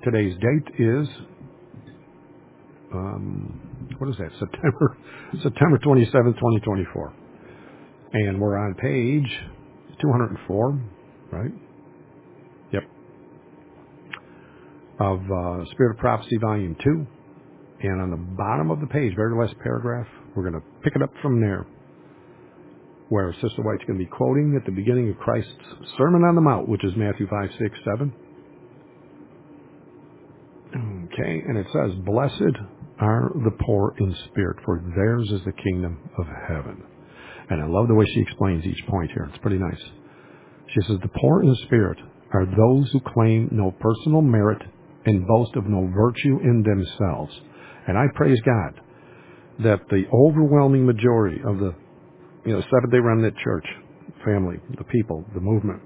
Today's date is, what is that, September 27th, 2024. And we're on page 204, right? Yep. Of Spirit of Prophecy, Volume 2. And on the bottom of the page, very last paragraph, we're going to pick it up from there, where Sister White's going to be quoting at the beginning of Christ's Sermon on the Mount, which is Matthew 5, 6, 7. Okay, and it says, "Blessed are the poor in spirit, for theirs is the kingdom of heaven." And I love the way she explains each point here. It's pretty nice. She says, "The poor in spirit are those who claim no personal merit and boast of no virtue in themselves." And I praise God that the overwhelming majority of the Seventh-day Remnant Church family, the people, the movement,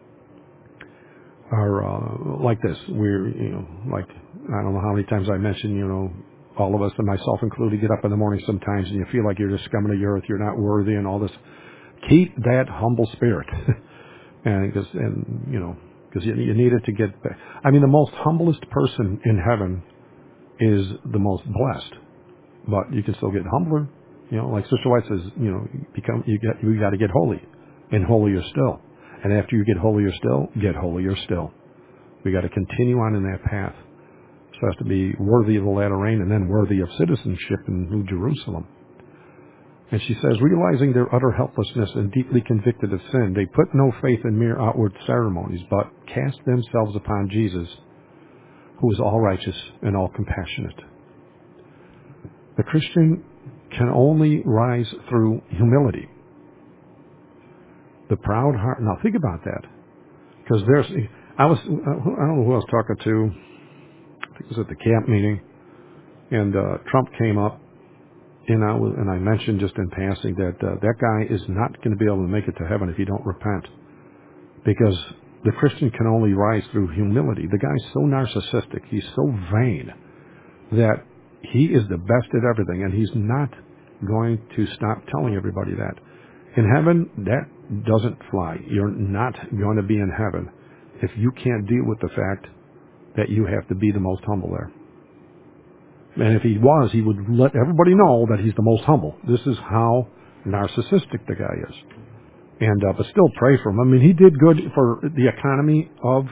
are like this. We're, like, I don't know how many times I mentioned, all of us, and myself included, get up in the morning sometimes and you feel like you're just scum of the earth, you're not worthy and all this. Keep that humble spirit. Because you need it to get back. I mean, the most humblest person in heaven is the most blessed, but you can still get humbler. Like Sister White says, you got to get holy, and holier still. And after you get holier still, get holier still. We got to continue on in that path. So it has to be worthy of the latter rain, and then worthy of citizenship in New Jerusalem. And she says, realizing their utter helplessness and deeply convicted of sin, they put no faith in mere outward ceremonies, but cast themselves upon Jesus, who is all righteous and all compassionate. The Christian can only rise through humility. The proud heart. Now think about that, because I don't know who I was talking to. I think it was at the camp meeting, and Trump came up, and I mentioned just in passing that that guy is not going to be able to make it to heaven if you don't repent, because the Christian can only rise through humility. The guy's so narcissistic, he's so vain that he is the best at everything, and he's not going to stop telling everybody that. In heaven, that doesn't fly. You're not going to be in heaven if you can't deal with the fact that you have to be the most humble there. And if he was, he would let everybody know that he's the most humble. This is how narcissistic the guy is. And but still pray for him. I mean, he did good for the economy of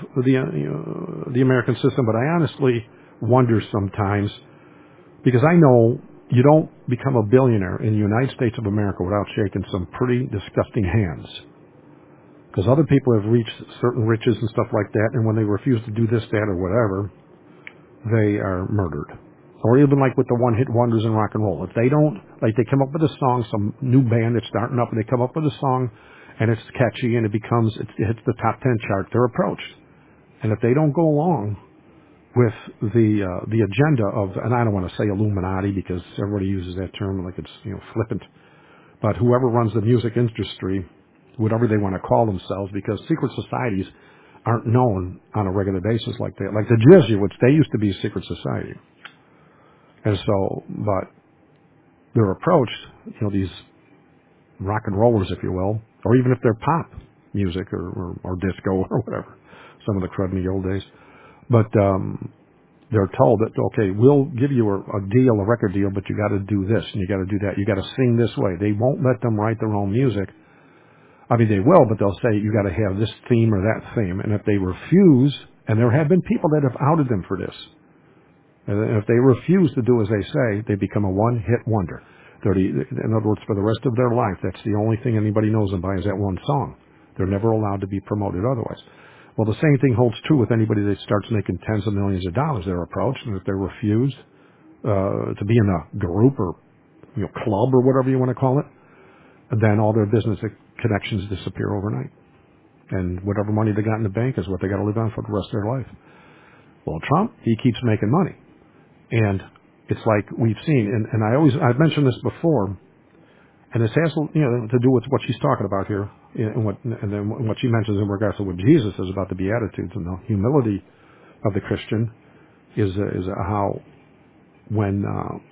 the American system, but I honestly wonder sometimes, because I know you don't become a billionaire in the United States of America without shaking some pretty disgusting hands. Because other people have reached certain riches and stuff like that, and when they refuse to do this, that, or whatever, they are murdered. Or even like with the one-hit wonders in rock and roll. If they don't, like they come up with a song, some new band that's starting up, and they come up with a song, and it's catchy, and it hits the top 10 chart, they're approached. And if they don't go along with the agenda of, and I don't want to say Illuminati because everybody uses that term like it's flippant, but whoever runs the music industry, whatever they want to call themselves, because secret societies aren't known on a regular basis like that. Like the Jesuits, they used to be a secret society. And so, but they're approached, these rock and rollers, if you will, or even if they're pop music or disco or whatever, some of the crud in the old days. But they're told that, okay, we'll give you a deal, a record deal, but you got to do this and you got to do that. You got to sing this way. They won't let them write their own music. I mean, they will, but they'll say you got to have this theme or that theme. And if they refuse, and there have been people that have outed them for this, and if they refuse to do as they say, they become a one-hit wonder. In other words, for the rest of their life, that's the only thing anybody knows them by is that one song. They're never allowed to be promoted otherwise. Well, the same thing holds true with anybody that starts making tens of millions of dollars. They're approached, and if they're refused to be in a group or club or whatever you want to call it, then all their business connections disappear overnight. And whatever money they got in the bank is what they got to live on for the rest of their life. Well, Trump, he keeps making money. And it's like we've seen, and I've mentioned this before, and this has to do with what she's talking about here, and then what she mentions in regards to what Jesus says about the Beatitudes and the humility of the Christian is how when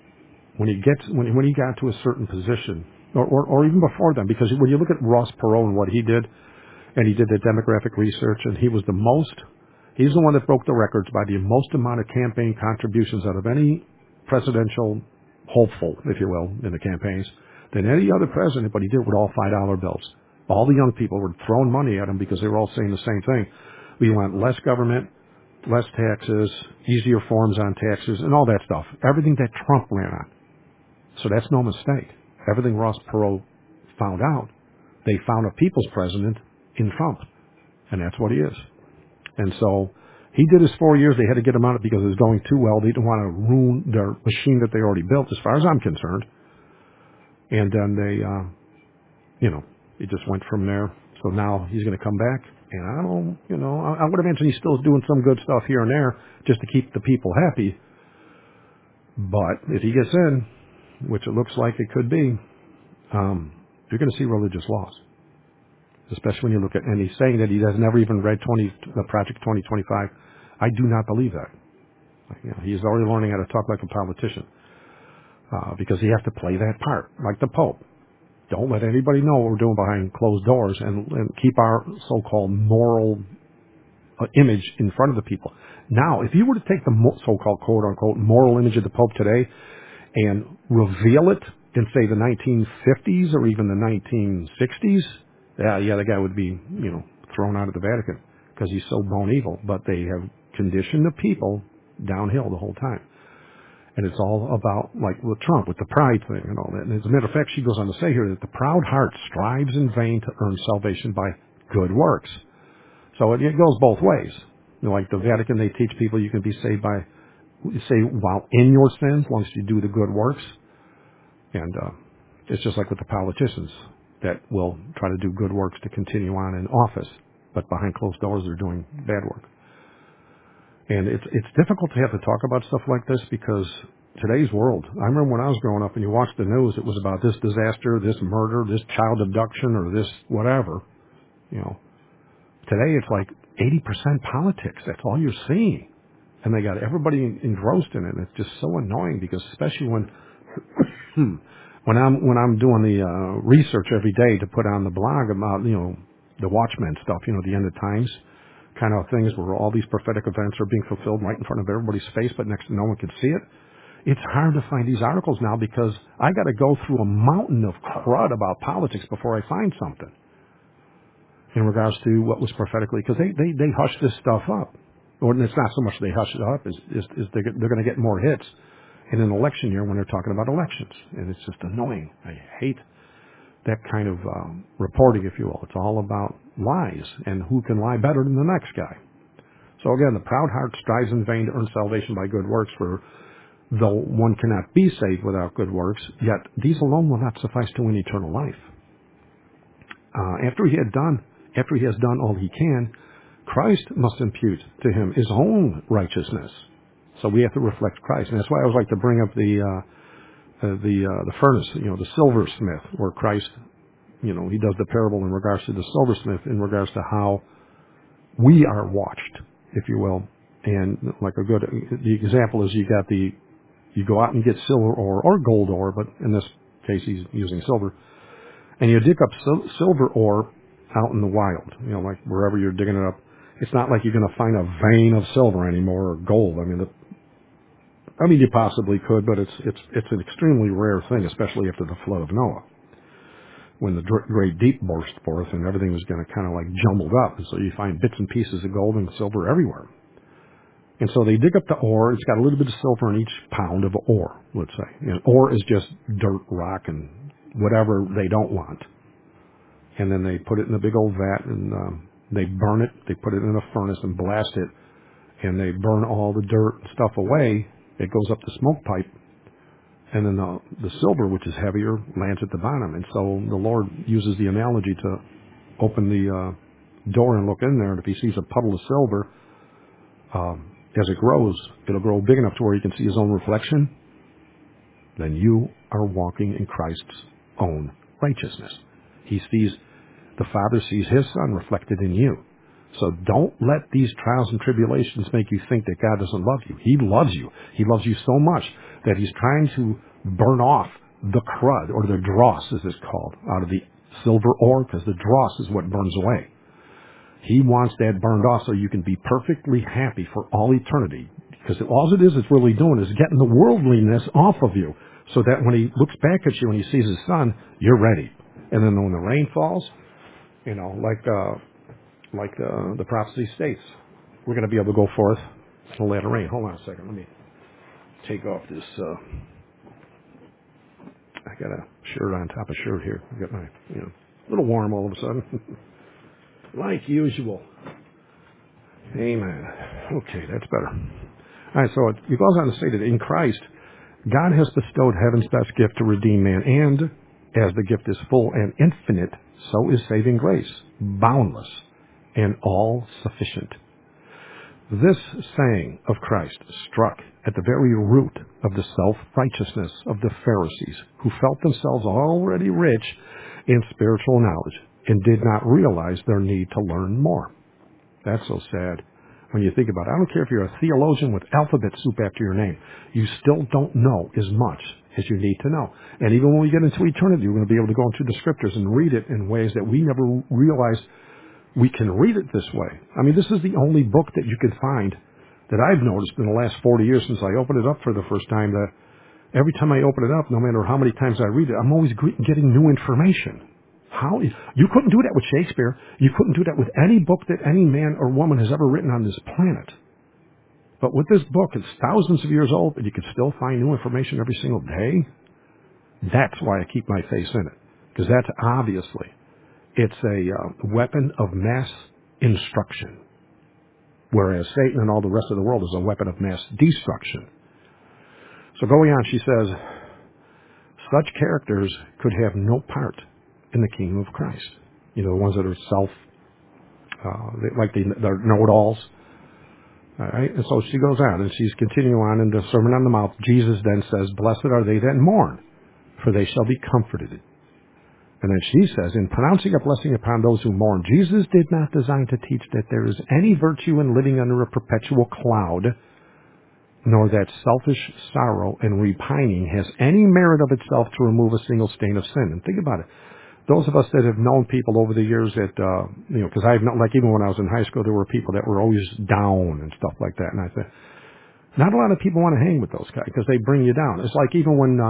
he got to a certain position, or even before then, because when you look at Ross Perot and what he did, and he did the demographic research, and he He's the one that broke the records by the most amount of campaign contributions out of any presidential hopeful, if you will, in the campaigns than any other president, but he did it with all $5 bills. All the young people were throwing money at him because they were all saying the same thing. We want less government, less taxes, easier forms on taxes, and all that stuff. Everything that Trump ran on. So that's no mistake. Everything Ross Perot found out, they found a people's president in Trump. And that's what he is. And so he did his 4 years. They had to get him out because it was going too well. They didn't want to ruin their machine that they already built, as far as I'm concerned. And then it just went from there. So now he's going to come back. And I would imagine he's still doing some good stuff here and there just to keep the people happy. But if he gets in, which it looks like it could be, you're going to see religious laws. Especially when you look at, and he's saying that he has never even read the Project 2025. I do not believe that. He's already learning how to talk like a politician because he has to play that part, like the Pope. Don't let anybody know what we're doing behind closed doors and keep our so-called moral image in front of the people. Now, if you were to take the so-called quote-unquote moral image of the Pope today and reveal it in, say, the 1950s or even the 1960s, the guy would be, thrown out of the Vatican because he's so bone evil. But they have conditioned the people downhill the whole time. And it's all about, like with Trump, with the pride thing and all that. And as a matter of fact, she goes on to say here that the proud heart strives in vain to earn salvation by good works. So it goes both ways. Like the Vatican, they teach people you can be saved while in your sins, as long as you do the good works. And it's just like with the politicians that will try to do good works to continue on in office, but behind closed doors they're doing bad work. And it's difficult to have to talk about stuff like this because today's world, I remember when I was growing up and you watched the news, it was about this disaster, this murder, this child abduction, or this whatever. Today it's like 80% politics. That's all you're seeing. And they got everybody engrossed in it. And it's just so annoying because especially when I'm doing the research every day to put on the blog about, the Watchmen stuff, the end of times kind of things where all these prophetic events are being fulfilled right in front of everybody's face, but next to no one can see it. It's hard to find these articles now because I got to go through a mountain of crud about politics before I find something in regards to what was prophetically, because they hush this stuff up. Or it's not so much they hush it up, is they're going to get more hits in an election year when they're talking about elections. And it's just annoying. I hate that kind of reporting, if you will. It's all about lies and who can lie better than the next guy. So again, the proud heart strives in vain to earn salvation by good works, for though one cannot be saved without good works, yet these alone will not suffice to win eternal life. After he has done all he can, Christ must impute to him his own righteousness. So we have to reflect Christ, and that's why I always like to bring up the furnace, the silversmith, where Christ, he does the parable in regards to the silversmith, in regards to how we are watched, if you will. And like the example is you go out and get silver ore or gold ore, but in this case he's using silver, and you dig up silver ore out in the wild, like wherever you're digging it up. It's not like you're going to find a vein of silver anymore or gold. I mean, you possibly could, but it's an extremely rare thing, especially after the flood of Noah, when the great deep burst forth and everything was going to kind of like jumbled up. And so you find bits and pieces of gold and silver everywhere. And so they dig up the ore. It's got a little bit of silver in each pound of ore, let's say. And ore is just dirt, rock, and whatever they don't want. And then they put it in a big old vat and they burn it. They put it in a furnace and blast it. And they burn all the dirt and stuff away. It goes up the smoke pipe, and then the silver, which is heavier, lands at the bottom. And so the Lord uses the analogy to open the door and look in there, and if he sees a puddle of silver, as it grows, it'll grow big enough to where he can see his own reflection. Then you are walking in Christ's own righteousness. The Father sees his Son reflected in you. So don't let these trials and tribulations make you think that God doesn't love you. He loves you. He loves you so much that he's trying to burn off the crud, or the dross as it's called, out of the silver ore, because the dross is what burns away. He wants that burned off so you can be perfectly happy for all eternity. Because all it is it's really doing is getting the worldliness off of you so that when he looks back at you and he sees his son, you're ready. And then when the rain falls, the prophecy states, we're going to be able to go forth in the latter rain. Hold on a second. Let me take off this. I got a shirt on top of shirt here. I got my, a little warm all of a sudden. Like usual. Amen. Okay, that's better. All right, so it goes on to say that in Christ, God has bestowed heaven's best gift to redeem man, and as the gift is full and infinite, so is saving grace, boundless and all sufficient. This saying of Christ struck at the very root of the self-righteousness of the Pharisees, who felt themselves already rich in spiritual knowledge and did not realize their need to learn more. That's so sad when you think about it. I don't care if you're a theologian with alphabet soup after your name. You still don't know as much as you need to know. And even when we get into eternity, we're going to be able to go into the scriptures and read it in ways that we never realized we can read it this way. I mean, this is the only book that you can find that I've noticed in the last 40 years since I opened it up for the first time, that every time I open it up, no matter how many times I read it, I'm always getting new information. How? You couldn't do that with Shakespeare. You couldn't do that with any book that any man or woman has ever written on this planet. But with this book, it's thousands of years old, and you can still find new information every single day. That's why I keep my face in it, because that's obviously, it's a weapon of mass instruction, whereas Satan and all the rest of the world is a weapon of mass destruction. So going on, she says, such characters could have no part in the kingdom of Christ. The ones that are they're know-it-alls. All right? And so she goes on, and she's continuing on in the Sermon on the Mount. Jesus then says, blessed are they that mourn, for they shall be comforted. And then she says, in pronouncing a blessing upon those who mourn, Jesus did not design to teach that there is any virtue in living under a perpetual cloud, nor that selfish sorrow and repining has any merit of itself to remove a single stain of sin. And think about it. Those of us that have known people over the years that, because I've known, like even when I was in high school, there were people that were always down and stuff like that. And I said, not a lot of people want to hang with those guys because they bring you down. It's like even when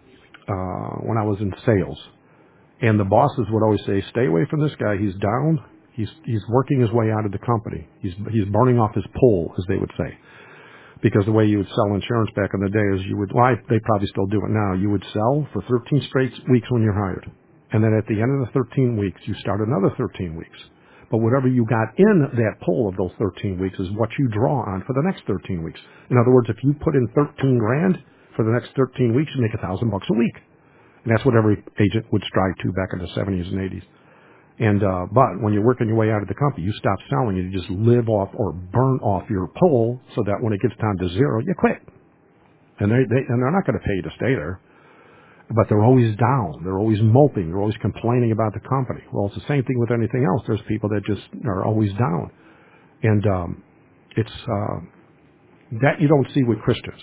I was in sales, and the bosses would always say, stay away from this guy. He's down. He's working his way out of the company. He's burning off his pull, as they would say. Because the way you would sell insurance back in the day is they probably still do it now. You would sell for 13 straight weeks when you're hired. And then at the end of the 13 weeks, you start another 13 weeks. But whatever you got in that poll of those 13 weeks is what you draw on for the next 13 weeks. In other words, if you put in 13 grand for the next 13 weeks, you make $1,000 a week. And that's what every agent would strive to back in the 70s and 80s. And but when you're working your way out of the company, you stop selling and you just live off or burn off your pull so that when it gets down to zero, you quit. And they're not going to pay you to stay there. But they're always down. They're always moping. They're always complaining about the company. Well, it's the same thing with anything else. There's people that just are always down. And it's that you don't see with Christians.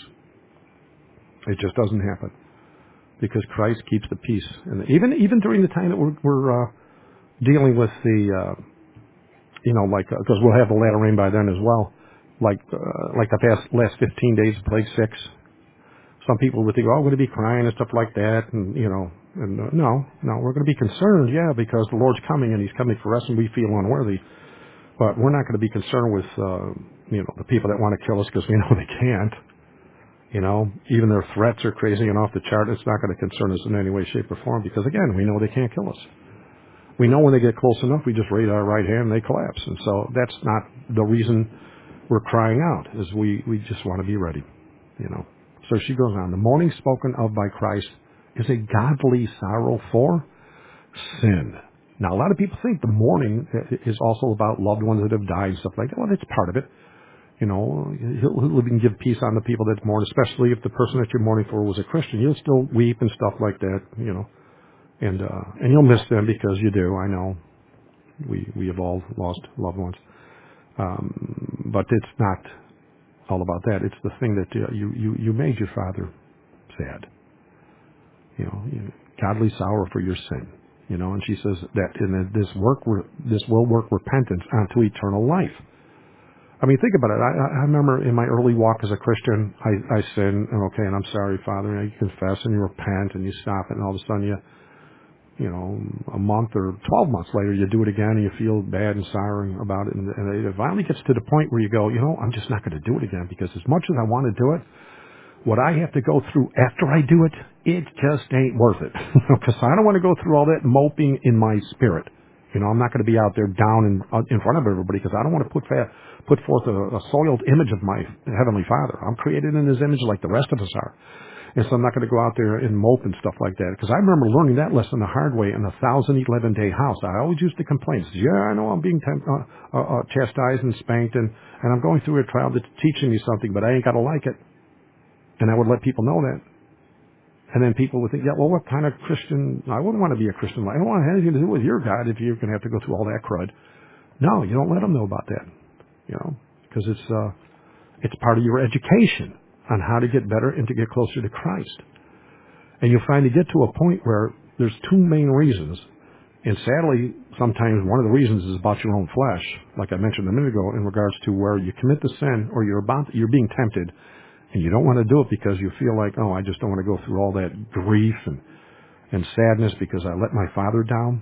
It just doesn't happen. Because Christ keeps the peace. And even during the time that we're dealing with the, because we'll have the latter rain by then as well. Like the last 15 days of Plague 6. Some people would think, oh, we're going to be crying and stuff like that. And, no, we're going to be concerned, yeah, because the Lord's coming and He's coming for us and we feel unworthy. But we're not going to be concerned with, the people that want to kill us because we know they can't. Even their threats are crazy and off the chart. It's not going to concern us in any way, shape, or form because, again, we know they can't kill us. We know when they get close enough, we just raise our right hand and they collapse. And so that's not the reason we're crying out, is we just want to be ready, So she goes on. The mourning spoken of by Christ is a godly sorrow for sin. Now, a lot of people think the mourning is also about loved ones that have died and stuff like that. Well, that's part of it. He'll even give peace on the people that mourn, especially if the person that you're mourning for was a Christian. You'll still weep and stuff like that, and you'll miss them because you do. I know we have all lost loved ones, but it's not all about that. It's the thing that you made your father sad. Godly sorrow for your sin. And she says that this will work repentance unto eternal life. I mean, think about it. I remember in my early walk as a Christian, I sin, and I'm sorry, Father, and you confess and you repent and you stop it, and all of a sudden a month or 12 months later, you do it again and you feel bad and sorry about it, and it finally gets to the point where you go, I'm just not going to do it again, because as much as I want to do it, what I have to go through after I do it, it just ain't worth it. Because I don't want to go through all that moping in my spirit. I'm not going to be out there down in front of everybody, because I don't want to put forth a soiled image of my Heavenly Father. I'm created in His image like the rest of us are. And so I'm not going to go out there and mope and stuff like that. Because I remember learning that lesson the hard way in the 1,011-day house. I always used to complain. I know I'm being chastised and spanked, and I'm going through a trial that's teaching me something, but I ain't got to like it. And I would let people know that. And then people would think, well, what kind of Christian? I wouldn't want to be a Christian. I don't want to have anything to do with your God if you're going to have to go through all that crud. No, you don't let them know about that, because it's part of your education on how to get better and to get closer to Christ. And you'll finally get to a point where there's two main reasons. And sadly, sometimes one of the reasons is about your own flesh, like I mentioned a minute ago, in regards to where you commit the sin or you're being tempted, and you don't want to do it because you feel like, I just don't want to go through all that grief and sadness because I let my Father down.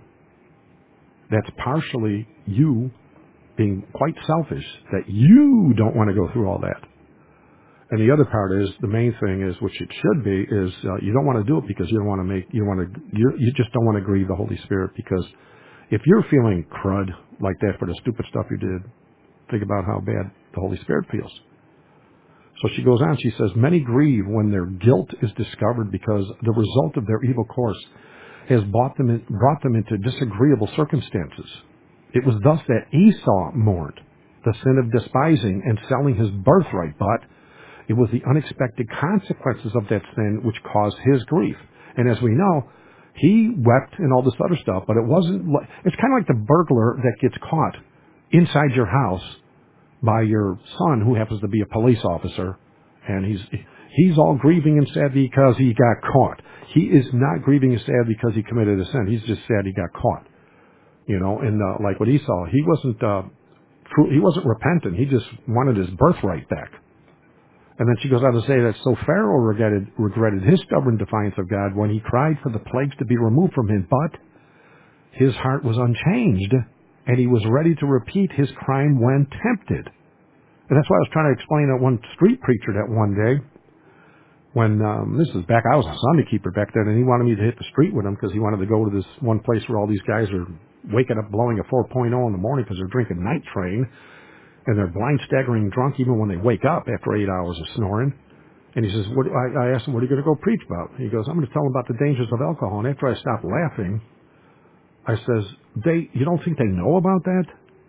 That's partially you being quite selfish, that you don't want to go through all that. And the other part is, the main thing is, which it should be, is you don't want to do it because you just don't want to grieve the Holy Spirit, because if you're feeling crud like that for the stupid stuff you did, think about how bad the Holy Spirit feels. So she goes on, she says, many grieve when their guilt is discovered because the result of their evil course has brought them into disagreeable circumstances. It was thus that Esau mourned the sin of despising and selling his birthright, but it was the unexpected consequences of that sin which caused his grief. And as we know, he wept and all this other stuff, but it's kind of like the burglar that gets caught inside your house by your son, who happens to be a police officer, and he's all grieving and sad because he got caught. He is not grieving and sad because he committed a sin. He's just sad he got caught. And like with Esau, he wasn't repentant. He just wanted his birthright back. And then she goes on to say that so Pharaoh regretted his stubborn defiance of God when he cried for the plagues to be removed from him, but his heart was unchanged, and he was ready to repeat his crime when tempted. And that's why I was trying to explain to one street preacher that one day, when this is back, I was a Sunday keeper back then, and he wanted me to hit the street with him because he wanted to go to this one place where all these guys are waking up blowing a 4.0 in the morning because they're drinking Night Train, and they're blind staggering drunk even when they wake up after 8 hours of snoring. And he says, I asked him, what are you going to go preach about? He goes, I'm going to tell them about the dangers of alcohol. And after I stopped laughing, I says, you don't think they know about that?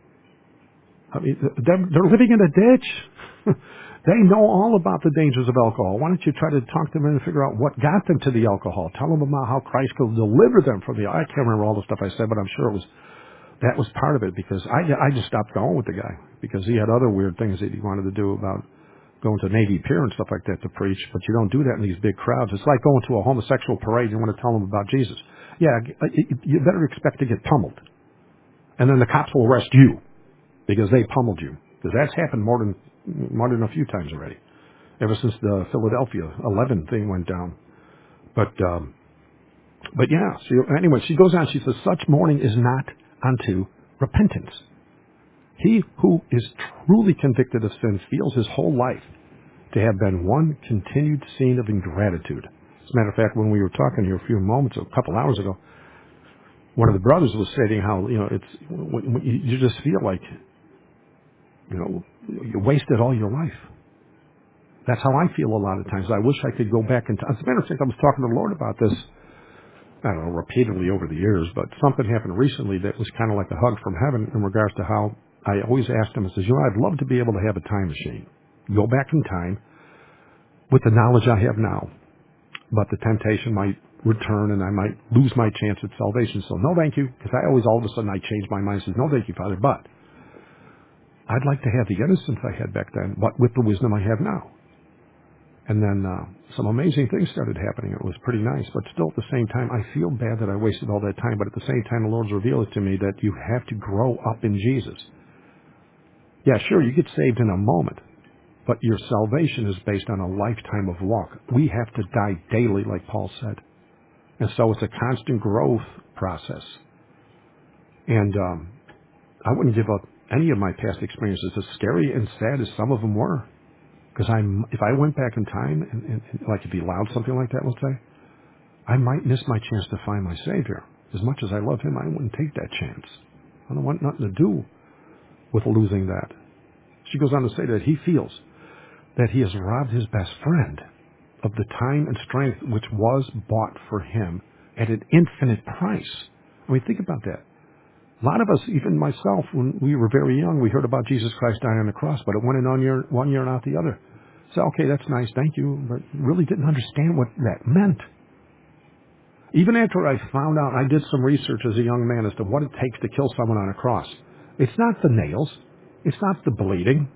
I mean, they're living in a ditch. They know all about the dangers of alcohol. Why don't you try to talk to them and figure out what got them to the alcohol? Tell them about how Christ could deliver them from I can't remember all the stuff I said, but I'm sure that was part of it, because I just stopped going with the guy because he had other weird things that he wanted to do about going to Navy Pier and stuff like that to preach, but you don't do that in these big crowds. It's like going to a homosexual parade. You want to tell them about Jesus. Yeah, you better expect to get pummeled. And then the cops will arrest you because they pummeled you. Because that's happened more than a few times already, ever since the Philadelphia 11 thing went down. But yeah, anyway, she goes on, she says, such mourning is not unto repentance. He who is truly convicted of sin feels his whole life to have been one continued scene of ingratitude. As a matter of fact, when we were talking here a couple hours ago, one of the brothers was stating how, you just feel like, you wasted all your life. That's how I feel a lot of times. I wish I could go back and as a matter of fact, I was talking to the Lord about this, I don't know, repeatedly over the years, but something happened recently that was kind of like a hug from heaven in regards to how I always asked him, I says, I'd love to be able to have a time machine, go back in time with the knowledge I have now, but the temptation might return and I might lose my chance at salvation. So no, thank you, because I always, all of a sudden, I change my mind and says, no, thank you, Father, but I'd like to have the innocence I had back then, but with the wisdom I have now. And then some amazing things started happening. It was pretty nice, but still at the same time, I feel bad that I wasted all that time. But at the same time, the Lord's revealed it to me that you have to grow up in Jesus. Yeah, sure, you get saved in a moment, but your salvation is based on a lifetime of walk. We have to die daily, like Paul said. And so it's a constant growth process. And I wouldn't give up any of my past experiences, as scary and sad as some of them were. Because if I went back in time, and like if he allowed something like that, let's say, I might miss my chance to find my Savior. As much as I love him, I wouldn't take that chance. I don't want nothing to do with losing that. She goes on to say that he feels that he has robbed his best friend of the time and strength which was bought for him at an infinite price. I mean, think about that. A lot of us, even myself, when we were very young, we heard about Jesus Christ dying on the cross, but it went in one year and out the other. So, okay, that's nice, thank you, but really didn't understand what that meant. Even after I found out, I did some research as a young man as to what it takes to kill someone on a cross. It's not the nails. It's not the bleeding.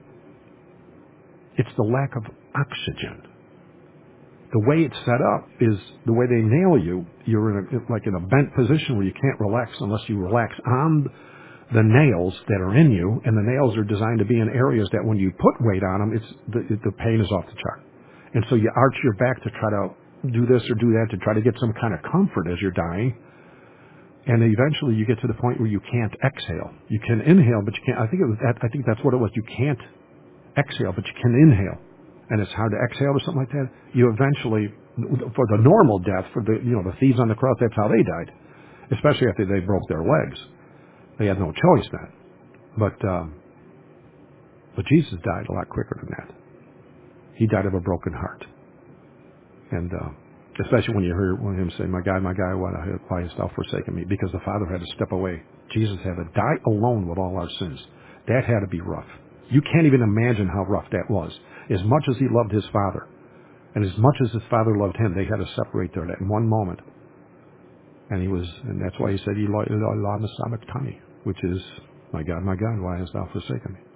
It's the lack of oxygen. The way it's set up is the way they nail you. You're in a bent position where you can't relax unless you relax on the nails that are in you, and the nails are designed to be in areas that when you put weight on them, the pain is off the chart. And so you arch your back to try to do this or do that to try to get some kind of comfort as you're dying. And eventually you get to the point where you can't exhale. You can inhale, but you can't. I think that's what it was. You can't exhale, but you can inhale. And it's hard to exhale or something like that. You eventually, for the normal death, for the thieves on the cross, that's how they died. Especially after they broke their legs. They had no choice then. But Jesus died a lot quicker than that. He died of a broken heart. And especially when you hear him say, my God, why hast thou forsaken me? Because the Father had to step away. Jesus had to die alone with all our sins. That had to be rough. You can't even imagine how rough that was. As much as he loved his Father, and as much as his Father loved him, they had to separate there in one moment. And that's why he said, Eloi, Eloi, lama sabachthani, which is, my God, why hast thou forsaken me?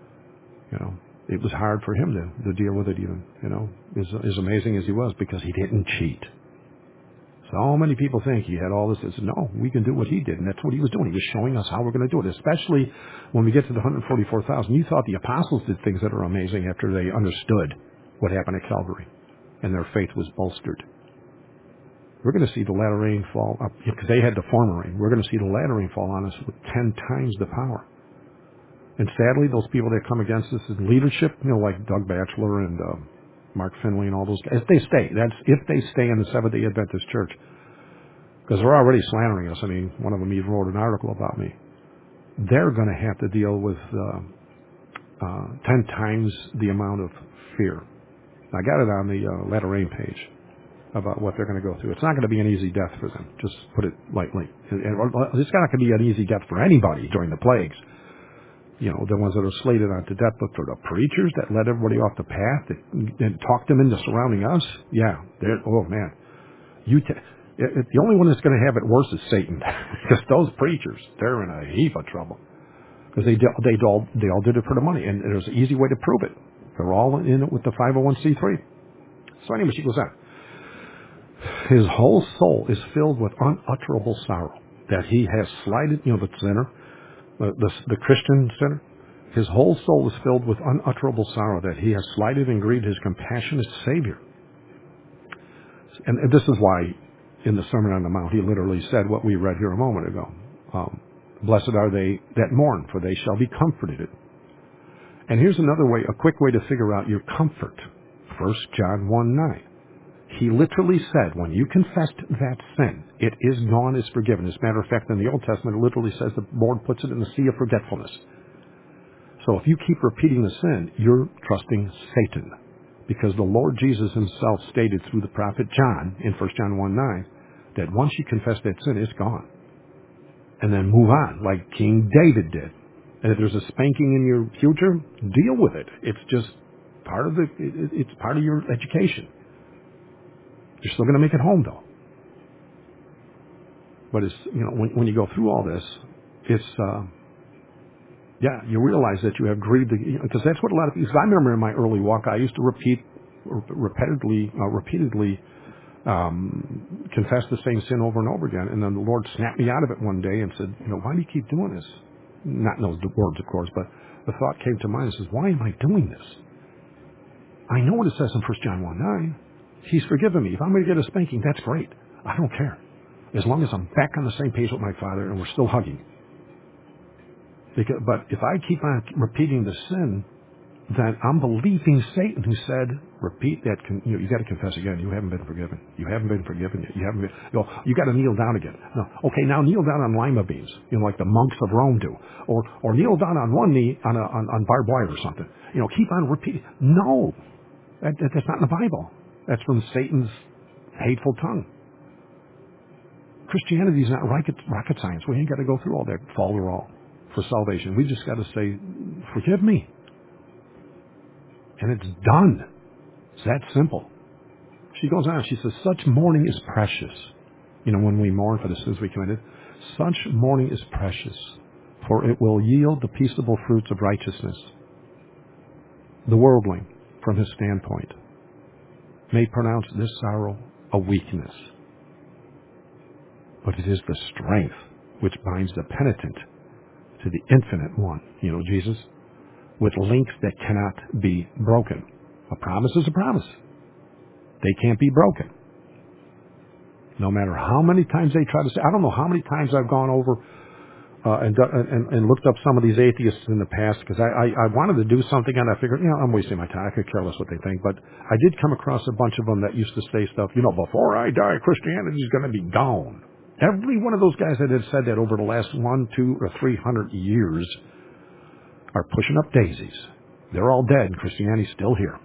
It was hard for him to deal with it even, as amazing as he was, because he didn't cheat. So many people think he had all this. No, we can do what he did, and that's what he was doing. He was showing us how we're going to do it, especially when we get to the 144,000. You thought the apostles did things that are amazing after they understood what happened at Calvary, and their faith was bolstered. We're going to see the latter rain fall up, because they had the former rain. We're going to see the latter rain fall on us with 10 times the power. And sadly, those people that come against us in leadership, like Doug Batchelor and Mark Finley and all those guys, if they stay in the Seventh-day Adventist Church, because they're already slandering us. I mean, one of them even wrote an article about me. They're going to have to deal with 10 times the amount of fear. I got it on the latter rain page about what they're going to go through. It's not going to be an easy death for them, just put it lightly. It's not going to be an easy death for anybody during the plagues. The ones that are slated onto death, but for the preachers that led everybody off the path and talked them into surrounding us, oh man. The only one that's going to have it worse is Satan. Because those preachers, they're in a heap of trouble. Because they all did it for the money. And there's an easy way to prove it. They're all in it with the 501c3. So anyway, she goes on. His whole soul is filled with unutterable sorrow that he has slighted, the sinner, the Christian sinner. His whole soul is filled with unutterable sorrow that he has slighted and grieved his compassionate Savior. And this is why in the Sermon on the Mount he literally said what we read here a moment ago. Blessed are they that mourn, for they shall be comforted. And here's another way, a quick way to figure out your comfort. 1 John 1:9. He literally said, when you confessed that sin, it is gone, is forgiven. As a matter of fact, in the Old Testament, it literally says the Lord puts it in the sea of forgetfulness. So if you keep repeating the sin, you're trusting Satan. Because the Lord Jesus himself stated through the prophet John in 1 John 1:9 that once you confess that sin, it's gone. And then move on, like King David did. And if there's a spanking in your future, deal with it. It's just part of it's part of your education. You're still going to make it home, though. But it's, when you go through all this, it's, you realize that you have grieved, because that's what a lot of people, I remember in my early walk, I used to repeat repeatedly confess the same sin over and over again. And then the Lord snapped me out of it one day and said, why do you keep doing this? Not in those words, of course, but the thought came to mind and says, why am I doing this? I know what it says in 1 John 1:9. He's forgiven me. If I'm going to get a spanking, that's great. I don't care. As long as I'm back on the same page with my Father and we're still hugging. But if I keep on repeating the sin, then I'm believing Satan, who said, repeat that, you got to confess again. You haven't been forgiven. You haven't been forgiven yet. You haven't been, you got to kneel down again. No. Okay, now kneel down on lima beans, like the monks of Rome do. Or kneel down on one knee on barbed wire or something. Keep on repeating. No, that's not in the Bible. That's from Satan's hateful tongue. Christianity is not rocket science. We ain't got to go through all that falderall for salvation. We just got to say, forgive me. And it's done. It's that simple. She goes on, she says, such mourning is precious. When we mourn for the sins we committed, such mourning is precious, for it will yield the peaceable fruits of righteousness. The worldling, from his standpoint, may pronounce this sorrow a weakness, but it is the strength which binds the penitent to the infinite one, Jesus, with links that cannot be broken. A promise is a promise. They can't be broken. No matter how many times they try to say, I don't know how many times I've gone over and looked up some of these atheists in the past, because I wanted to do something and I figured, I'm wasting my time. I could care less what they think. But I did come across a bunch of them that used to say stuff, before I die, Christianity is going to be gone. Every one of those guys that had said that over the last 1, 2, or 300 years are pushing up daisies. They're all dead and Christianity's still here.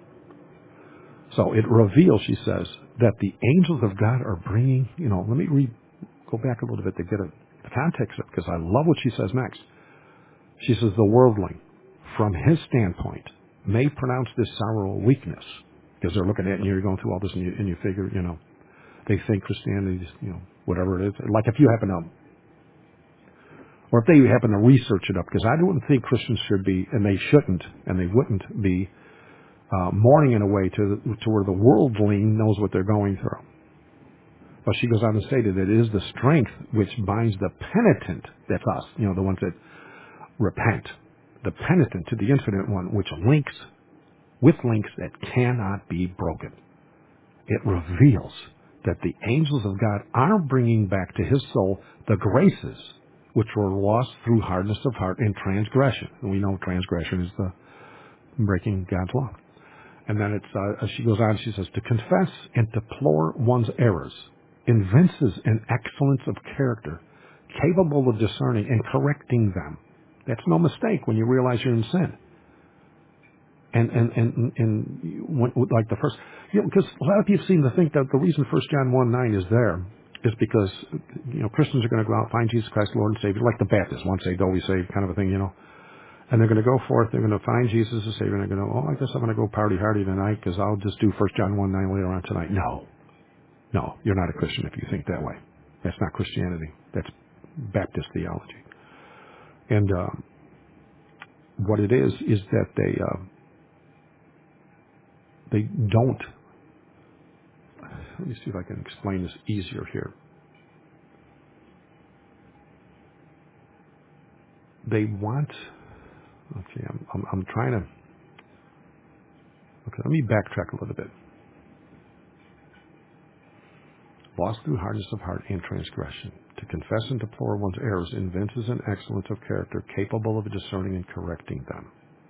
So it reveals, she says, that the angels of God are bringing, let me go back a little bit to get the context of it, because I love what she says next. She says, the worldling, from his standpoint, may pronounce this sorrow a weakness, because they're looking at you, you're going through all this, and you figure, they think Christianity is, whatever it is. Like if you happen to, or if they happen to research it up, because I don't think Christians should be, and they shouldn't, and they wouldn't be, mourning in a way to where the worldling knows what they're going through. But she goes on to say that it is the strength which binds the penitent, that's us, the ones that repent, the penitent to the infinite one, which links with links that cannot be broken. It reveals that the angels of God are bringing back to his soul the graces which were lost through hardness of heart and transgression. And we know transgression is the breaking God's law. And then she goes on, she says, to confess and deplore one's errors evinces an excellence of character, capable of discerning and correcting them. That's no mistake when you realize you're in sin. Like the first, because a lot of people seem to think that the reason 1 John 1:9 is there is because, Christians are going to go out, find Jesus Christ, Lord and Savior, like the Baptists, once saved, always saved kind of a thing, And they're going to go forth, they're going to find Jesus as Savior, and they're going to, I guess I'm going to go party hardy tonight because I'll just do 1 John 1:9 later on tonight. No, you're not a Christian if you think that way. That's not Christianity. That's Baptist theology. And what it is that they don't, let me see if I can explain this easier here. They want, okay, I'm trying to, okay, let me backtrack a little bit. Lost through hardness of heart and transgression. To confess and deplore one's errors evinces an excellence of character capable of discerning and correcting them.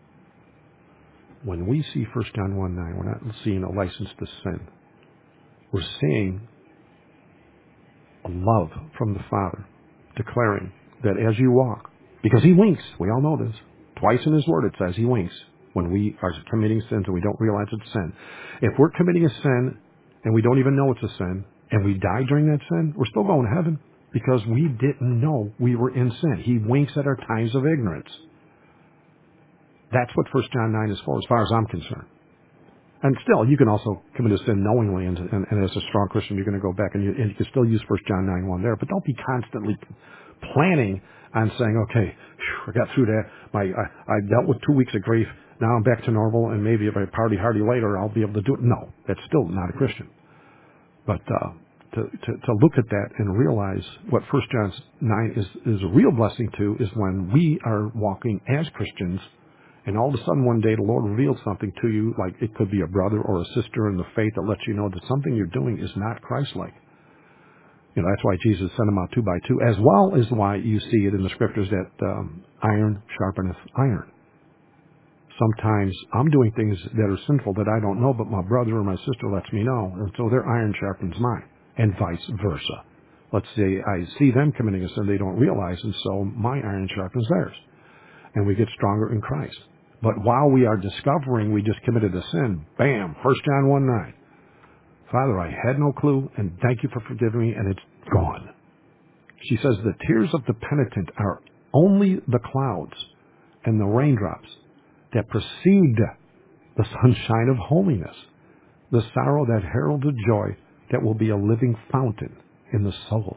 When we see 1 John 1:9, we're not seeing a license to sin. We're seeing a love from the Father, declaring that as you walk, because he winks, we all know this, twice in his word it says he winks when we are committing sins and we don't realize it's sin. If we're committing a sin and we don't even know it's a sin, and we die during that sin, we're still going to heaven because we didn't know we were in sin. He winks at our times of ignorance. That's what 1 John 9 is for, as far as I'm concerned. And still, you can also commit a sin knowingly, and as a strong Christian, you're going to go back, and you can still use 1 John 9:1 there, but don't be constantly planning on saying, okay, I got through that. I dealt with 2 weeks of grief. Now I'm back to normal, and maybe if I party hardy later, I'll be able to do it. No, that's still not a Christian. But to look at that and realize what 1 John 9 is a real blessing to is when we are walking as Christians, and all of a sudden one day the Lord reveals something to you, like it could be a brother or a sister in the faith that lets you know that something you're doing is not Christ-like. That's why Jesus sent them out 2 by 2, as well as why you see it in the scriptures that iron sharpeneth iron. Sometimes I'm doing things that are sinful that I don't know, but my brother or my sister lets me know, and so their iron sharpens mine, and vice versa. Let's say I see them committing a sin they don't realize, and so my iron sharpens theirs, and we get stronger in Christ. But while we are discovering we just committed a sin, bam, 1 John 1:9. Father, I had no clue, and thank you for forgiving me, and it's gone. She says the tears of the penitent are only the clouds and the raindrops that precede the sunshine of holiness, the sorrow that heralds a joy that will be a living fountain in the soul.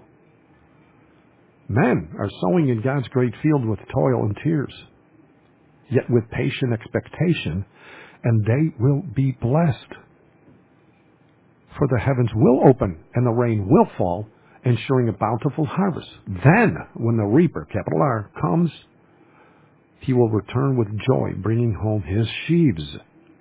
Men are sowing in God's great field with toil and tears, yet with patient expectation, and they will be blessed. For the heavens will open and the rain will fall, ensuring a bountiful harvest. Then, when the reaper, capital R, comes, he will return with joy, bringing home his sheaves.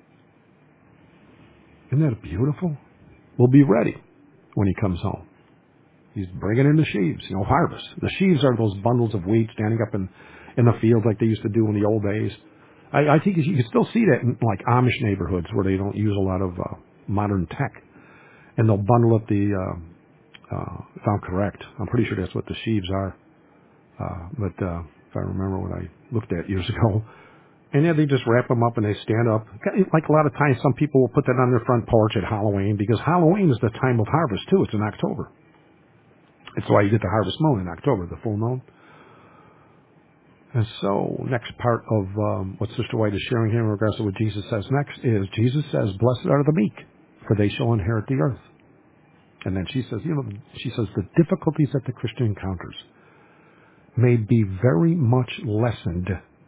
Isn't that beautiful? We'll be ready when he comes home. He's bringing in the sheaves, harvest. The sheaves are those bundles of wheat standing up in the field like they used to do in the old days. I think you can still see that in like Amish neighborhoods where they don't use a lot of modern tech. And they'll bundle up if I'm correct, I'm pretty sure that's what the sheaves are. But if I remember what I looked at years ago. And they just wrap them up and they stand up. Like a lot of times some people will put that on their front porch at Halloween because Halloween is the time of harvest too. It's in October. It's why you get the harvest moon in October, the full moon. And so next part of what Sister White is sharing here in regards to what Jesus says next is Jesus says, blessed are the meek, for they shall inherit the earth. And then she says, the difficulties that the Christian encounters may be very much lessened,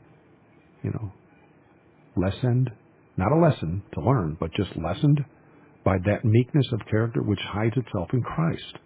lessened, not a lesson to learn, but just lessened by that meekness of character which hides itself in Christ.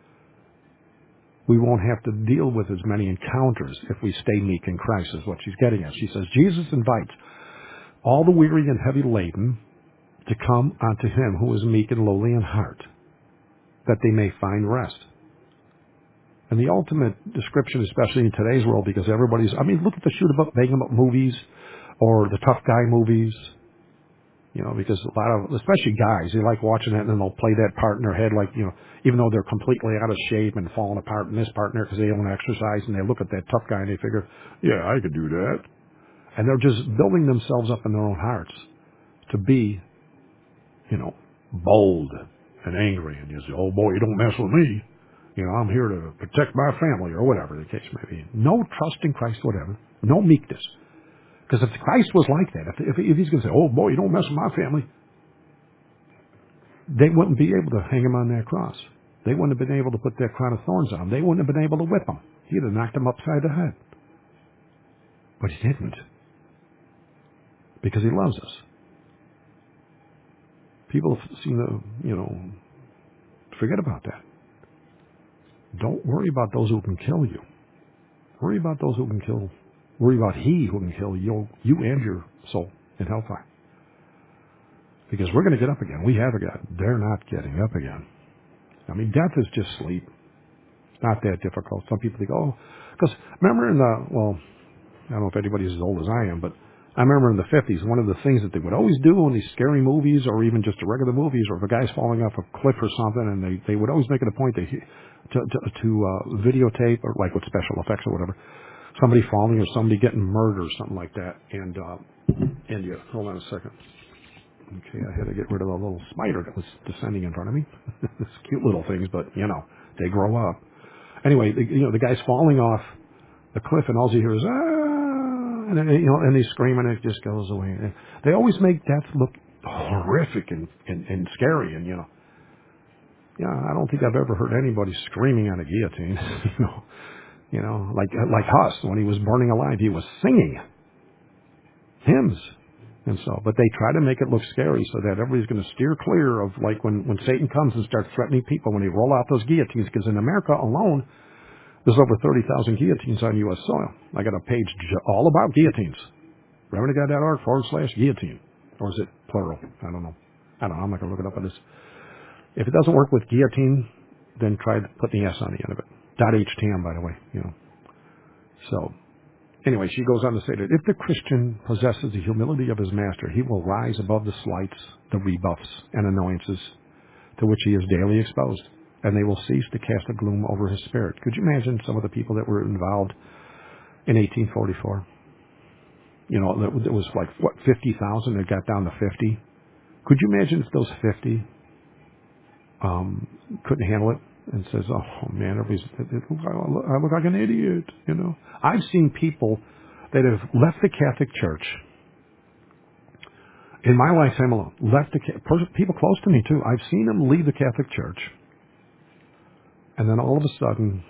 We won't have to deal with as many encounters if we stay meek in Christ, is what she's getting at. She says, Jesus invites all the weary and heavy laden to come unto him who is meek and lowly in heart, that they may find rest. And the ultimate description, especially in today's world, because look at the shoot 'em up, bang 'em up movies, or the tough guy movies, because a lot of, especially guys, they like watching that and then they'll play that part in their head, like, even though they're completely out of shape and falling apart in this part and there because they don't exercise, and they look at that tough guy and they figure, yeah, I could do that. And they're just building themselves up in their own hearts to be, bold and angry, and you say, oh boy, you don't mess with me. I'm here to protect my family, or whatever the case may be. No trust in Christ, whatever. No meekness. Because if Christ was like that, if he's going to say, oh boy, you don't mess with my family, they wouldn't be able to hang him on that cross. They wouldn't have been able to put that crown of thorns on him. They wouldn't have been able to whip him. He'd have knocked him upside the head. But he didn't. Because he loves us. People seem to, forget about that. Don't worry about those who can kill you. Worry about those who can kill. Worry about he who can kill you and your soul in hellfire. Because we're going to get up again. We have again. They're not getting up again. Death is just sleep. It's not that difficult. Some people think, because remember I don't know if anybody's as old as I am, but I remember in the 50s, one of the things that they would always do in these scary movies, or even just the regular movies, or if a guy's falling off a cliff or something, and they would always make it a point to videotape, or like with special effects or whatever, somebody falling or somebody getting murdered or something like that. And hold on a second. Okay, I had to get rid of the little spider that was descending in front of me. It's cute little things, but they grow up. Anyway, the guy's falling off the cliff, and all you hear is and they scream, and it just goes away. And they always make death look horrific and scary, and I don't think I've ever heard anybody screaming on a guillotine. Like Huss when he was burning alive, he was singing hymns. And so, but they try to make it look scary so that everybody's going to steer clear of like when Satan comes and starts threatening people when they roll out those guillotines, because in America alone, there's over 30,000 guillotines on U.S. soil. I got a page all about guillotines. ReverendGuy.org/guillotine. Or is it plural? I don't know. I'm not going to look it up on this. If it doesn't work with guillotine, then try to put the S on the end of it. .htm, by the way, So, anyway, she goes on to say that if the Christian possesses the humility of his master, he will rise above the slights, the rebuffs, and annoyances to which he is daily exposed, and they will cease to cast a gloom over his spirit. Could you imagine some of the people that were involved in 1844? It was like, 50,000 that got down to 50? Could you imagine if those 50 couldn't handle it and says, oh, man, I look like an idiot, I've seen people that have left the Catholic Church in my lifetime alone, people close to me, too. I've seen them leave the Catholic Church, and then all of a sudden,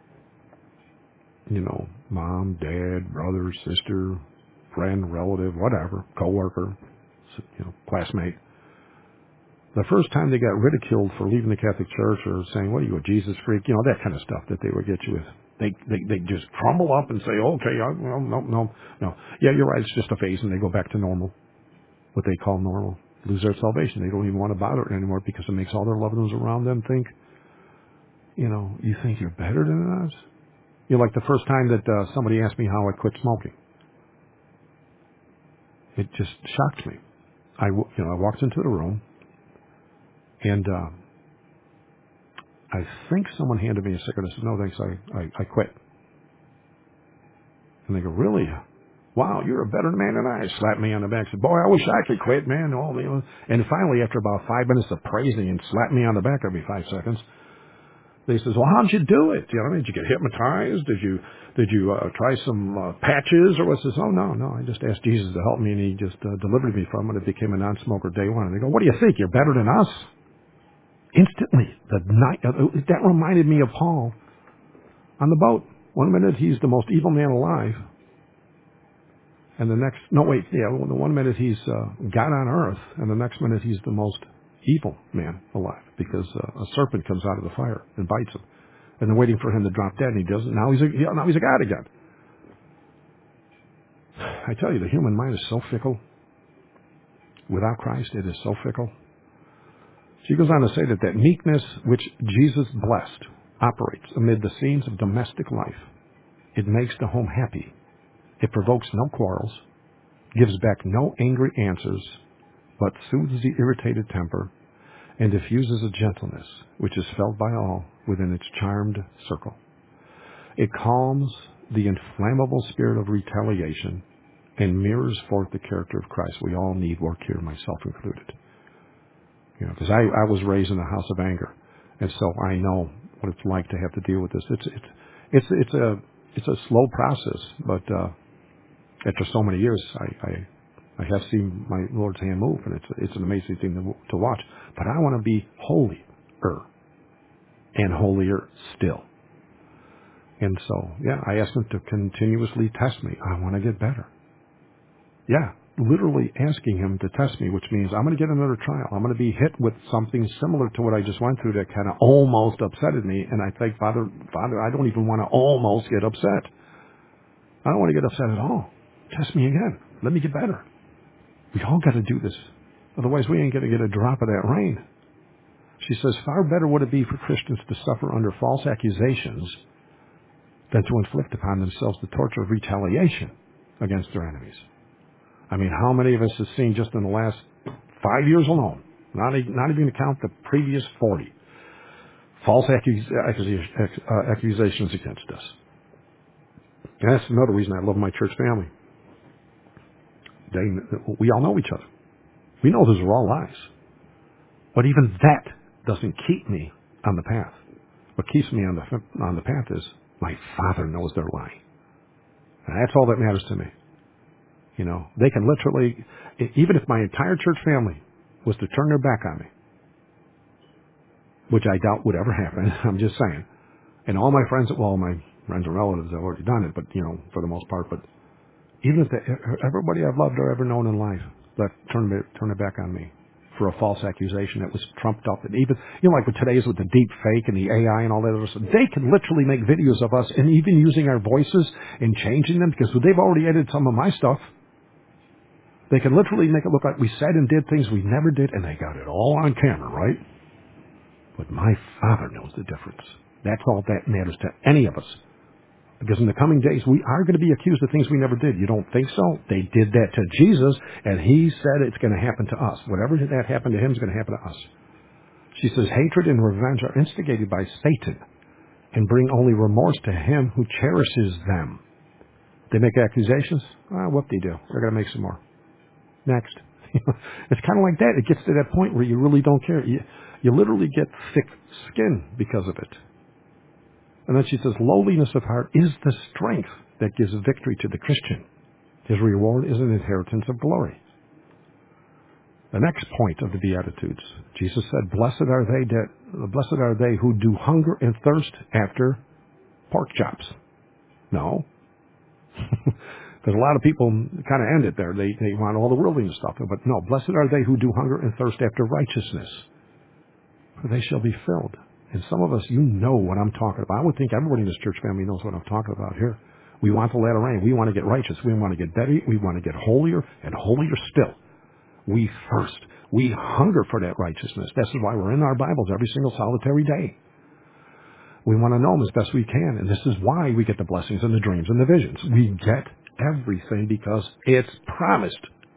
mom, dad, brother, sister, friend, relative, whatever, coworker, classmate. The first time they got ridiculed for leaving the Catholic Church or saying, what are you, a Jesus freak? That kind of stuff that they would get you with. They just crumble up and say, okay, no. Yeah, you're right, it's just a phase, and they go back to normal, what they call normal. Lose their salvation. They don't even want to bother it anymore because it makes all their loved ones around them think, you think you're better than us? Like the first time that somebody asked me how I quit smoking. It just shocked me. I walked into the room, and I think someone handed me a cigarette. I said, no, thanks, I quit. And they go, really? Wow, you're a better man than I. Slapped me on the back. Said, boy, I wish I could quit, man. And finally, after about 5 minutes of praising and slapped me on the back every 5 seconds, they says, well, how'd you do it? Did you get hypnotized? Did you try some patches or what's this? Oh, no. I just asked Jesus to help me, and he just delivered me from it. It became a non-smoker day one. And they go, what do you think? You're better than us? Instantly, that reminded me of Paul on the boat. One minute he's the most evil man alive, and the one minute he's God on earth, and the next minute he's the most evil man alive because a serpent comes out of the fire and bites him, and they're waiting for him to drop dead, and he doesn't. Now he's a god again. I tell you, the human mind is so fickle. Without Christ, it is so fickle. She goes on to say that meekness which Jesus blessed operates amid the scenes of domestic life. It makes the home happy. It provokes no quarrels, gives back no angry answers, but soothes the irritated temper and diffuses a gentleness which is felt by all within its charmed circle. It calms the inflammable spirit of retaliation and mirrors forth the character of Christ. We all need work here, myself included. Because I was raised in a house of anger, and so I know what it's like to have to deal with this. It's a slow process, but after so many years, I have seen my Lord's hand move, and it's an amazing thing to watch. But I want to be holier and holier still. And so, I asked him to continuously test me. I want to get better. Yeah, literally asking him to test me, which means I'm going to get another trial. I'm going to be hit with something similar to what I just went through that kind of almost upsetted me. And I think, Father, I don't even want to almost get upset. I don't want to get upset at all. Test me again. Let me get better. We all got to do this. Otherwise, we ain't going to get a drop of that rain. She says, far better would it be for Christians to suffer under false accusations than to inflict upon themselves the torture of retaliation against their enemies. I mean, how many of us have seen just in the last 5 years alone, not even to count the previous 40, false accusations against us? And that's another reason I love my church family. We all know each other. We know those are all lies. But even that doesn't keep me on the path. What keeps me on the path is my Father knows they're lying. And that's all that matters to me. They can literally, even if my entire church family was to turn their back on me, which I doubt would ever happen, I'm just saying. And all my friends and relatives have already done it, but, for the most part. But even if everybody I've loved or ever known in life, turn it back on me for a false accusation that was trumped up. And even, like with today's with the deep fake and the AI and all that other stuff, they can literally make videos of us and even using our voices and changing them because they've already edited some of my stuff. They can literally make it look like we said and did things we never did, and they got it all on camera, right? But my Father knows the difference. That's all that matters to any of us. Because in the coming days, we are going to be accused of things we never did. You don't think so? They did that to Jesus, and he said it's going to happen to us. Whatever that happened to him is going to happen to us. She says, hatred and revenge are instigated by Satan and bring only remorse to him who cherishes them. They make accusations. Whoop-de-doo. They're going to make some more. Next. It's kind of like that. It gets to that point where you really don't care. You literally get thick skin because of it. And then she says, lowliness of heart is the strength that gives victory to the Christian. His reward is an inheritance of glory. The next point of the Beatitudes, Jesus said, blessed are they who do hunger and thirst after pork chops. No. Because a lot of people kind of end it there. They want all the worldly stuff. But no, blessed are they who do hunger and thirst after righteousness, for they shall be filled. And some of us, you know what I'm talking about. I would think everybody in this church family knows what I'm talking about here. We want the latter rain. We want to get righteous. We want to get better. We want to get holier and holier still. We thirst. We hunger for that righteousness. This is why we're in our Bibles every single solitary day. We want to know them as best we can. And this is why we get the blessings and the dreams and the visions. We get everything because it's promised.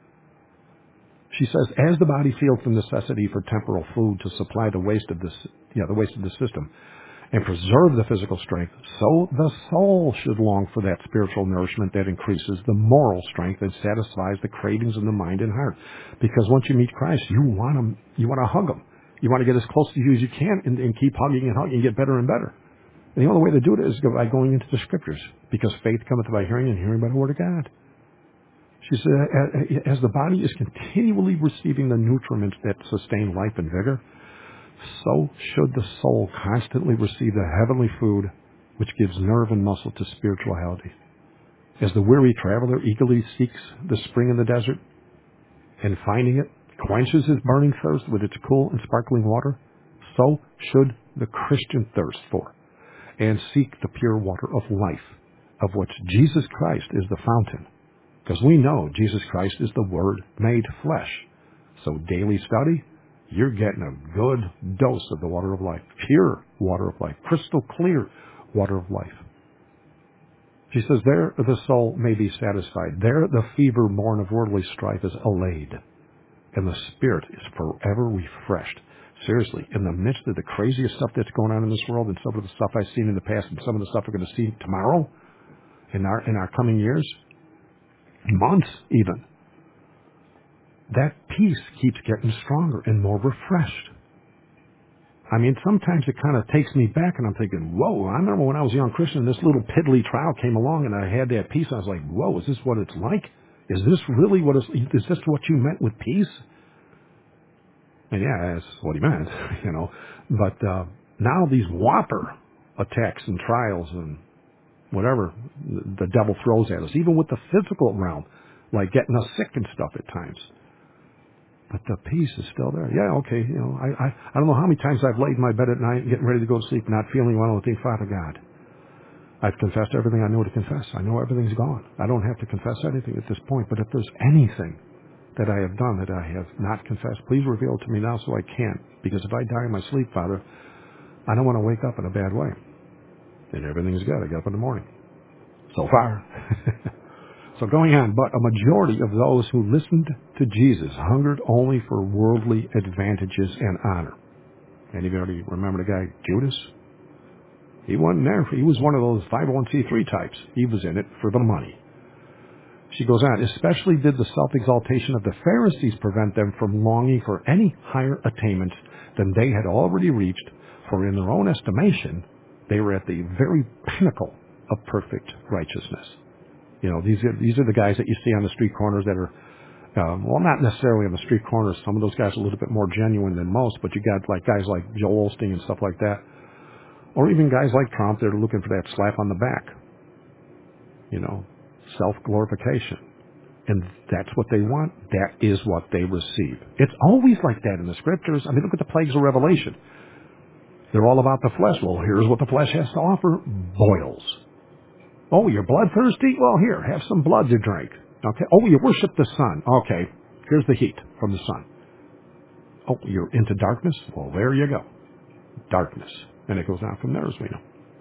She says, as the body feels the necessity for temporal food to supply the waste of the system and preserve the physical strength, so the soul should long for that spiritual nourishment that increases the moral strength and satisfies the cravings in the mind and heart. Because once you meet Christ, you want to hug him. You want to get as close to you as you can and keep hugging and hugging and get better and better. And the only way to do it is by going into the Scriptures, because faith cometh by hearing and hearing by the Word of God. She said, as the body is continually receiving the nutriments that sustain life and vigor, so should the soul constantly receive the heavenly food which gives nerve and muscle to spirituality. As the weary traveler eagerly seeks the spring in the desert, and finding it, quenches his burning thirst with its cool and sparkling water, so should the Christian thirst for and seek the pure water of life, of which Jesus Christ is the fountain. Because we know Jesus Christ is the Word made flesh. So daily study, you're getting a good dose of the water of life. Pure water of life. Crystal clear water of life. She says, there the soul may be satisfied. There the fever born of worldly strife is allayed. And the spirit is forever refreshed. Seriously, in the midst of the craziest stuff that's going on in this world and some of the stuff I've seen in the past and some of the stuff we're going to see tomorrow in our coming years, months even, that peace keeps getting stronger and more refreshed. I mean, sometimes it kind of takes me back and I'm thinking, whoa, I remember when I was a young Christian, this little piddly trial came along and I had that peace. I was like, whoa, is this what it's like? Is this really is this what you meant with peace? And yeah, that's what he meant, But now these whopper attacks and trials and whatever the devil throws at us, even with the physical realm, like getting us sick and stuff at times. But the peace is still there. Yeah, okay, I don't know how many times I've laid in my bed at night getting ready to go to sleep, not feeling well, and think, Father God, I've confessed everything I know to confess. I know everything's gone. I don't have to confess anything at this point. But if there's anything that I have done that I have not confessed, please reveal it to me now so I can. Because if I die in my sleep, Father, I don't want to wake up in a bad way. And everything's good. I get up in the morning. So far. So going on, but a majority of those who listened to Jesus hungered only for worldly advantages and honor. Anybody remember the guy Judas? He wasn't there. He was one of those 501c3 types. He was in it for the money. She goes on, especially did the self-exaltation of the Pharisees prevent them from longing for any higher attainments than they had already reached, for in their own estimation, they were at the very pinnacle of perfect righteousness. These are the guys that you see on the street corners that are, not necessarily on the street corners. Some of those guys are a little bit more genuine than most, but you got like guys like Joel Osteen and stuff like that. Or even guys like Trump that are looking for that slap on the back. Self-glorification. And that's what they want. That is what they receive. It's always like that in the scriptures. I mean, look at the plagues of Revelation. They're all about the flesh. Well, here's what the flesh has to offer. Boils. Oh, you're bloodthirsty? Well, here, have some blood to drink. Okay. Oh, you worship the sun. Okay. Here's the heat from the sun. Oh, you're into darkness? Well, there you go. Darkness. And it goes on from there, as we know.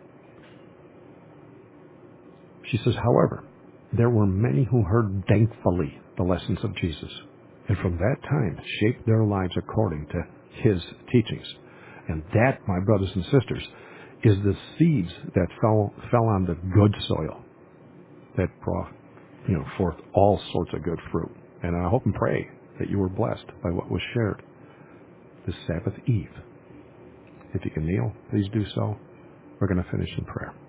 She says, however, there were many who heard thankfully the lessons of Jesus, and from that time shaped their lives according to his teachings. And that, my brothers and sisters, is the seeds that fell on the good soil that brought, forth all sorts of good fruit. And I hope and pray that you were blessed by what was shared this Sabbath Eve. If you can kneel, please do so. We're going to finish in prayer.